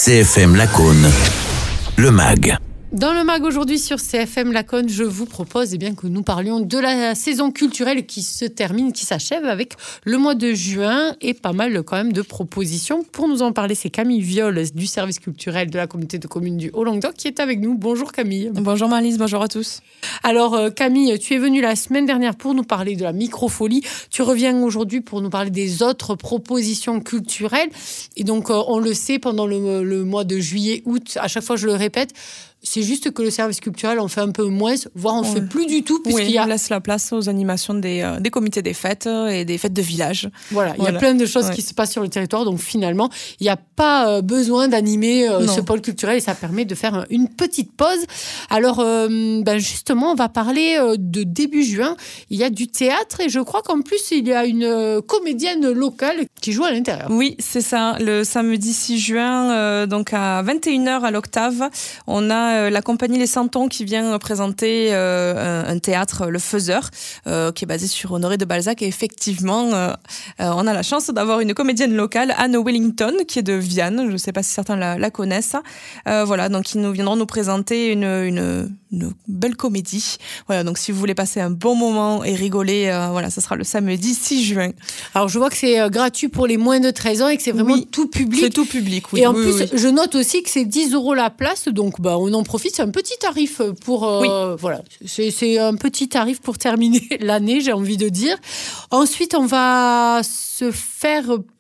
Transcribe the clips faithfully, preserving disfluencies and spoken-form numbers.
C F M Lacaune, le M A G. Dans le M A G aujourd'hui sur C F M Lacaune, je vous propose eh bien, que nous parlions de la saison culturelle qui se termine, qui s'achève avec le mois de juin et pas mal quand même de propositions. Pour nous en parler, c'est Camille Viol du service culturel de la communauté de communes du Haut-Languedoc qui est avec nous. Bonjour Camille. Bonjour Marlise, bonjour à tous. Alors euh, Camille, tu es venue la semaine dernière pour nous parler de la microfolie. Tu reviens aujourd'hui pour nous parler des autres propositions culturelles. Et donc euh, on le sait, pendant le, le mois de juillet, août, à chaque fois je le répète, c'est juste que le service culturel en fait un peu moins, voire on ne fait plus du tout. Oui, y a... on laisse la place aux animations des, euh, des comités des fêtes et des fêtes de village. Voilà, il voilà. y a plein de choses ouais. qui se passent sur le territoire, donc finalement, il n'y a pas euh, besoin d'animer euh, ce pôle culturel et ça permet de faire une petite pause. Alors, euh, ben justement, on va parler euh, de début juin. Il y a du théâtre et je crois qu'en plus, il y a une euh, comédienne locale qui joue à l'intérieur. Oui, c'est ça. Le samedi six juin, euh, donc à vingt et une heures à l'Octave, on a la compagnie Les Santons qui vient présenter euh, un, un théâtre, Le Faiseur, euh, qui est basé sur Honoré de Balzac. Et effectivement, euh, euh, on a la chance d'avoir une comédienne locale, Anne Wellington, qui est de Viane. Je ne sais pas si certains la, la connaissent. Euh, voilà, donc ils nous viendront nous présenter une, une, une belle comédie. Voilà, donc si vous voulez passer un bon moment et rigoler, euh, voilà, ça sera le samedi six juin. Alors je vois que c'est gratuit pour les moins de treize ans et que c'est vraiment oui, tout public. C'est tout public, oui. Et en oui, plus, oui. je note aussi que c'est dix euros la place, donc bah, on en profite. C'est un petit tarif pour euh, oui. voilà, c'est, c'est un petit tarif pour terminer l'année, j'ai envie de dire. Ensuite, on va se faire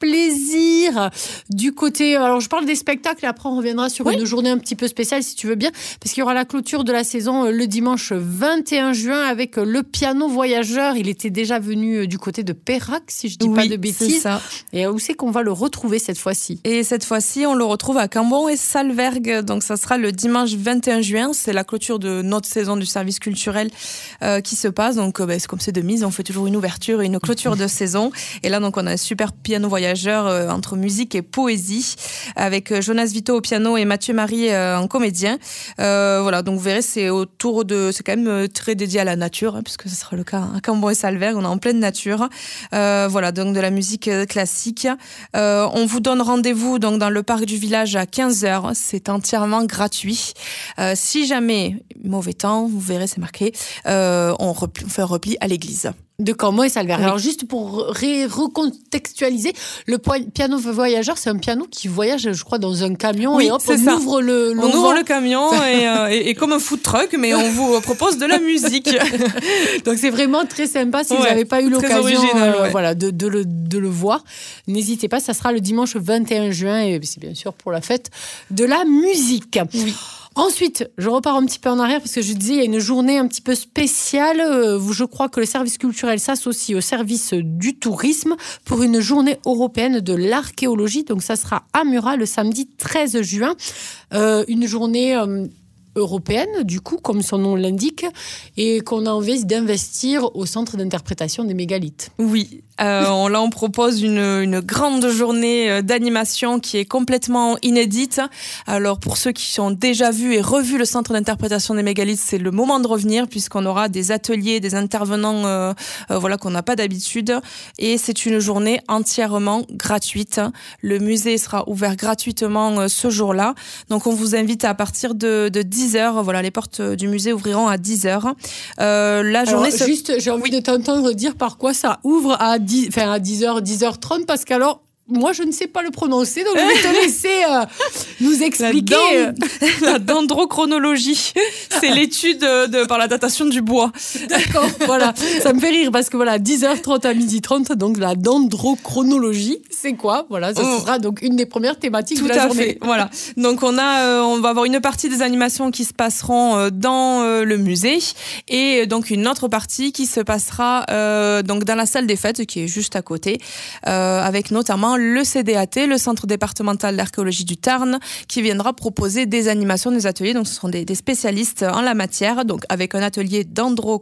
plaisir du côté. Alors, je parle des spectacles et après on reviendra sur oui. une journée un petit peu spéciale si tu veux bien, parce qu'il y aura la clôture de la saison le dimanche vingt et un juin avec le piano voyageur. Il était déjà venu du côté de Pérac, si je dis oui, pas de bêtises. C'est ça. Et où c'est qu'on va le retrouver cette fois-ci? Et cette fois-ci, on le retrouve à Cambon et Salvergue. Donc, ça sera le dimanche vingt et un juin. C'est la clôture de notre saison du service culturel euh, qui se passe. Donc, euh, bah, c'est comme c'est de mise, on fait toujours une ouverture et une clôture de saison. Et là, donc, on a un super piano voyageur euh, entre musique et poésie avec euh, Jonas Vito au piano et Mathieu Marie euh, en comédien. Euh, voilà, donc vous verrez, c'est autour de, c'est quand même euh, très dédié à la nature, hein, puisque ce sera le cas à Cambon et Salvergue. On est en pleine nature. Euh, voilà, donc de la musique euh, classique. Euh, on vous donne rendez-vous donc dans le parc du village à quinze heures. C'est entièrement gratuit. Euh, si jamais mauvais temps, vous verrez, c'est marqué, euh, on, repli, on fait un repli à l'église. De Cambon et Salvergue. Oui. Alors, juste pour ré- recontextualiser, le po- piano voyageur, c'est un piano qui voyage, je crois, dans un camion oui, et hop, c'est on ça. ouvre le On ouvre le camion et, euh, et, et comme un food truck, mais on vous propose de la musique. Donc, c'est vraiment très sympa. Si ouais, vous n'avez pas eu l'occasion original, euh, ouais. voilà, de, de, le, de le voir, n'hésitez pas. Ça sera le dimanche vingt et un juin et c'est bien sûr pour la fête de la musique. Oui. Ensuite, je repars un petit peu en arrière parce que je disais, il y a une journée un petit peu spéciale. Je crois que le service culturel s'associe au service du tourisme pour une journée européenne de l'archéologie. Donc, ça sera à Murat le samedi treize juin. Euh, une journée euh, européenne, du coup, comme son nom l'indique, et qu'on a envie d'investir au centre d'interprétation des mégalithes. Oui. Euh, on, là, on propose une, une grande journée d'animation qui est complètement inédite. Alors, pour ceux qui ont déjà vu et revu le centre d'interprétation des mégalithes, c'est le moment de revenir puisqu'on aura des ateliers, des intervenants euh, euh, voilà, qu'on n'a pas d'habitude. Et c'est une journée entièrement gratuite. Le musée sera ouvert gratuitement euh, ce jour-là. Donc, on vous invite à partir de, de dix heures. Voilà, les portes du musée ouvriront à dix heures. Euh, la journée... Alors, se... Juste, j'ai envie oui. de t'entendre dire par quoi ça ouvre à dix, enfin à dix heures, dix heures trente, parce qu'alors, moi, je ne sais pas le prononcer, donc je vais te laisser euh, nous expliquer. La, dend... la dendrochronologie, c'est l'étude de, par la datation du bois. D'accord, voilà. Ça me fait rire parce que voilà, dix heures trente à midi trente, donc la dendrochronologie, c'est quoi? Voilà, ça oh. sera donc une des premières thématiques Tout de la à journée. Fait, voilà. Donc on a, euh, on va avoir une partie des animations qui se passeront euh, dans euh, le musée et donc une autre partie qui se passera euh, donc dans la salle des fêtes qui est juste à côté, euh, avec notamment le C D A T, le Centre départemental d'archéologie du Tarn, qui viendra proposer des animations, des ateliers. Donc, ce sont des, des spécialistes en la matière, donc avec un atelier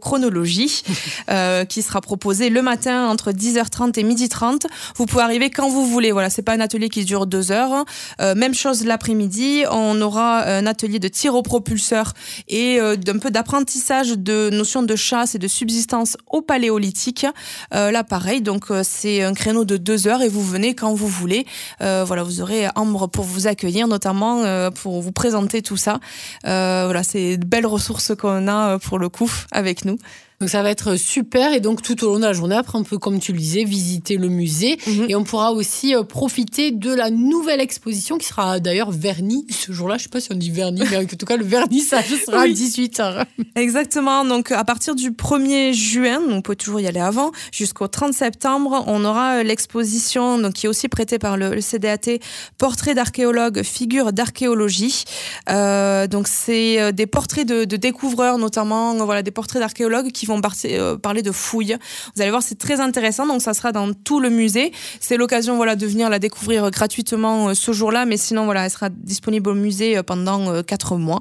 dendrochronologie euh, qui sera proposé le matin entre dix heures trente et midi trente. Vous pouvez arriver quand vous vous voulez. Voilà, c'est pas un atelier qui dure deux heures. Euh, même chose l'après-midi, on aura un atelier de tir au propulseur et euh, d'un peu d'apprentissage de notions de chasse et de subsistance au paléolithique. Euh, là, pareil, donc euh, c'est un créneau de deux heures et vous venez quand vous voulez. Euh, voilà, vous aurez Ambre pour vous accueillir, notamment euh, pour vous présenter tout ça. Euh, voilà, c'est de belles ressources qu'on a pour le coup avec nous. Donc ça va être super et donc tout au long de la journée, après on peut, comme tu le disais, visiter le musée mmh. et on pourra aussi profiter de la nouvelle exposition qui sera d'ailleurs vernie ce jour-là. Je ne sais pas si on dit vernie, mais en tout cas le vernissage sera oui. à dix-huit heures. Exactement, donc à partir du premier juin, on peut toujours y aller avant, jusqu'au trente septembre, on aura l'exposition donc, qui est aussi prêtée par le, le C D A T, Portraits d'archéologues, figures d'archéologie. Euh, donc c'est des portraits de, de découvreurs, notamment voilà, des portraits d'archéologues qui vont par- euh, parler de fouilles. Vous allez voir, c'est très intéressant. Donc, ça sera dans tout le musée. C'est l'occasion, voilà, de venir la découvrir gratuitement euh, ce jour-là. Mais sinon, voilà, elle sera disponible au musée pendant euh, quatre mois.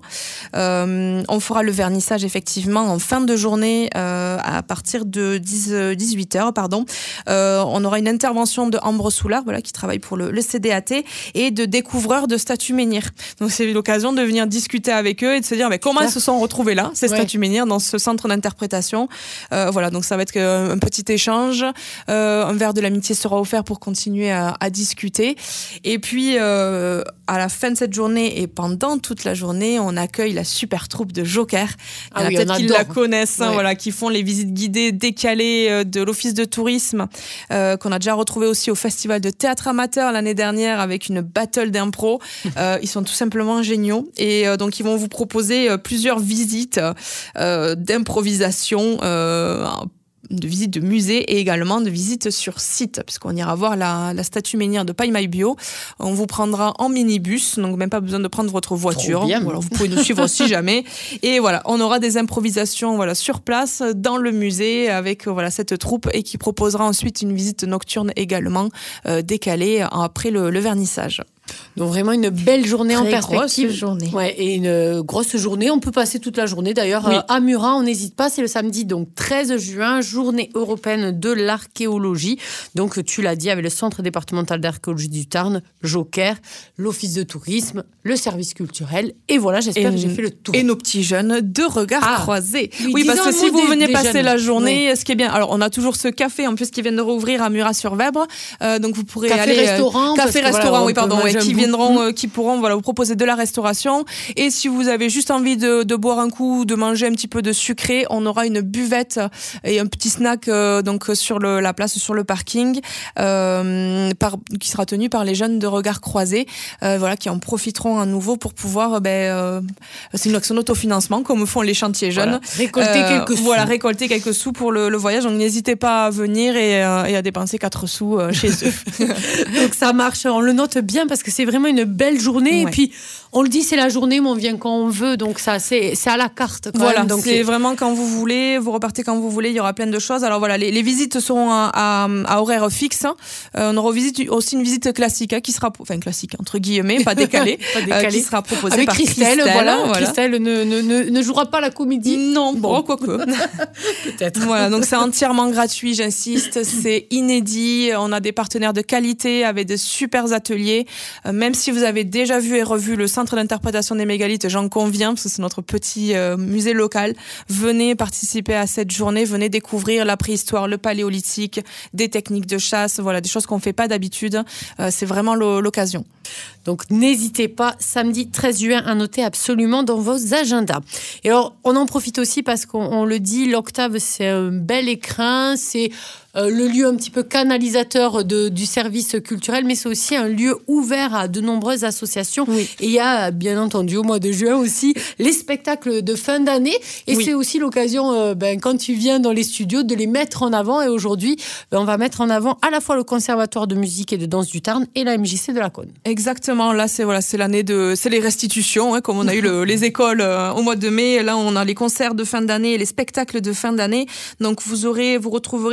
Euh, on fera le vernissage, effectivement, en fin de journée, euh, à partir de dix, dix-huit heures, pardon. Euh, on aura une intervention de Ambre Soulard, voilà, qui travaille pour le, le C D A T, et de découvreurs de statues menhirs. Donc, c'est l'occasion de venir discuter avec eux et de se dire, mais comment elles se sont retrouvées là, ces ouais. statues menhirs, dans ce centre d'interprétation. Euh, voilà, donc ça va être un petit échange. Euh, un verre de l'amitié sera offert pour continuer à, à discuter. Et puis, euh, à la fin de cette journée et pendant toute la journée, on accueille la super troupe de Joker. Il y en a ah oui, peut-être qui la connaissent, hein, ouais. voilà, qui font les visites guidées décalées de l'Office de tourisme, euh, qu'on a déjà retrouvé aussi au Festival de théâtre amateur l'année dernière avec une battle d'impro. Euh, ils sont tout simplement géniaux. Et euh, donc, ils vont vous proposer euh, plusieurs visites euh, d'improvisation. Euh, de visite de musée et également de visite sur site, puisqu'on ira voir la, la statue menhir de Paille-Maille Bio. On vous prendra en minibus, donc même pas besoin de prendre votre voiture. Voilà, vous pouvez nous suivre si jamais. Et voilà, on aura des improvisations voilà, sur place, dans le musée, avec voilà, cette troupe et qui proposera ensuite une visite nocturne également, euh, décalée après le, le vernissage. Donc vraiment une belle journée Très en perspective. Grosse journée. Ouais, et une grosse journée. On peut passer toute la journée. D'ailleurs, oui. euh, à Murat, on n'hésite pas. C'est le samedi, donc treize juin, journée européenne de l'archéologie. Donc tu l'as dit, avec le Centre départemental d'archéologie du Tarn, Joker, l'Office de tourisme, le service culturel. Et voilà, j'espère et que j'ai fait le tour. Et nos petits jeunes de regard ah, croisés. Oui, oui parce que si vous des, venez des passer jeunes. la journée, oui. ce qui est bien. Alors, on a toujours ce café en plus qui vient de rouvrir à Murat-sur-Vèbre. Euh, donc vous pourrez café aller restaurant, café restaurant, voilà, oui pardon, ouais, qui bout. viendront, euh, qui pourront voilà vous proposer de la restauration. Et si vous avez juste envie de, de boire un coup, de manger un petit peu de sucré, on aura une buvette et un petit snack euh, donc sur le, la place, sur le parking, euh, par, qui sera tenu par les jeunes de regard croisés, euh, voilà, qui en profiteront à nouveau pour pouvoir, ben, euh, c'est une action d'autofinancement comme font les chantiers jeunes. Voilà. Récolter euh, quelques sous. Voilà, récolter quelques sous pour le, le voyage. Donc n'hésitez pas à venir et, euh, et à dépenser quatre sous euh, chez eux. Donc ça marche, on le note bien parce que c'est vraiment une belle journée. Ouais. Et puis on le dit, c'est la journée, mais on vient quand on veut. Donc ça, c'est, c'est à la carte. Quand voilà, même. Donc c'est, c'est vraiment quand vous voulez. Vous repartez quand vous voulez. Il y aura plein de choses. Alors voilà, les, les visites seront à, à, à horaire fixe. Hein. Euh, on aura visite, aussi une visite classique hein, qui sera, enfin classique entre guillemets, pas décalée, pas décalée. Euh, qui sera proposée avec par Christelle. Christelle Voilà, voilà. Christelle ne, ne, ne, ne jouera pas la comédie. Non, bon, quoique. Peut-être. Voilà, donc c'est entièrement gratuit, j'insiste. C'est inédit. On a des partenaires de qualité avec de super ateliers. Euh, même si vous avez déjà vu et revu le centre d'interprétation des mégalithes, j'en conviens, parce que c'est notre petit euh, musée local. Venez participer à cette journée, venez découvrir la préhistoire, le paléolithique, des techniques de chasse, voilà, des choses qu'on fait pas d'habitude. Euh, c'est vraiment l'occasion. Donc n'hésitez pas, samedi treize juin, à noter absolument dans vos agendas. Et alors, on en profite aussi parce qu'on on le dit, l'Octave, c'est un bel écrin, c'est euh, le lieu un petit peu canalisateur de, du service culturel, mais c'est aussi un lieu ouvert à de nombreuses associations. Oui. Et il y a, bien entendu, au mois de juin aussi, les spectacles de fin d'année. Et oui. c'est aussi l'occasion, euh, ben, quand tu viens dans les studios, de les mettre en avant. Et aujourd'hui, ben, on va mettre en avant à la fois le Conservatoire de musique et de danse du Tarn et la M J C de la Cône. Exactement, là c'est voilà, c'est l'année de, c'est les restitutions, hein, comme on a eu le, les écoles euh, au mois de mai. Là, on a les concerts de fin d'année et les spectacles de fin d'année. Donc vous aurez, vous retrouverez le samedi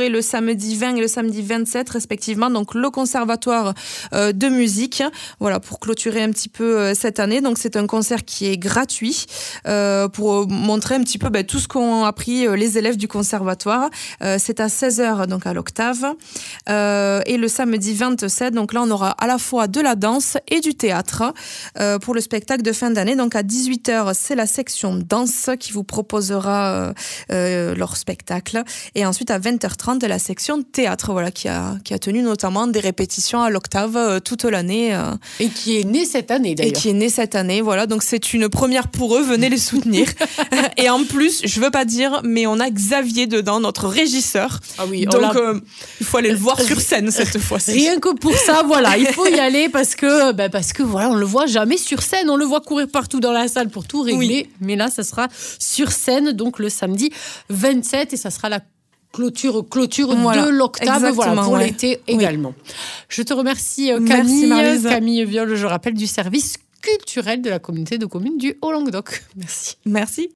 samedi vingt et le samedi vingt-sept respectivement, donc le conservatoire euh, de musique, voilà, pour clôturer un petit peu euh, cette année. Donc c'est un concert qui est gratuit euh, pour montrer un petit peu ben, tout ce qu'ont appris euh, les élèves du conservatoire. Euh, c'est à seize heures donc à l'Octave. Euh, et le samedi vingt-sept, donc là on aura à la fois de la danse et du théâtre euh, pour le spectacle de fin d'année. Donc à dix-huit heures, c'est la section danse qui vous proposera euh, euh, leur spectacle. Et ensuite à vingt heures trente, la section théâtre, voilà, qui a, qui a tenu notamment des répétitions à l'Octave euh, toute l'année. Euh, et qui est née cette année d'ailleurs. Et qui est née cette année, voilà. Donc c'est une première pour eux, venez les soutenir. Et en plus, je veux pas dire, mais on a Xavier dedans, notre régisseur. Ah oui, donc euh, il faut aller le voir sur scène cette fois-ci. Rien que pour ça, voilà, il faut y aller parce que, ben parce que voilà, on le voit jamais sur scène, on le voit courir partout dans la salle pour tout régler, oui. Mais là, ça sera sur scène, donc le samedi vingt-sept, et ça sera la clôture, clôture voilà, de l'Octave, voilà, pour ouais. l'été également. Oui. Je te remercie Camille, Merci, Camille Viol, je rappelle, du service culturel de la communauté de communes du Haut-Languedoc. Merci. Merci.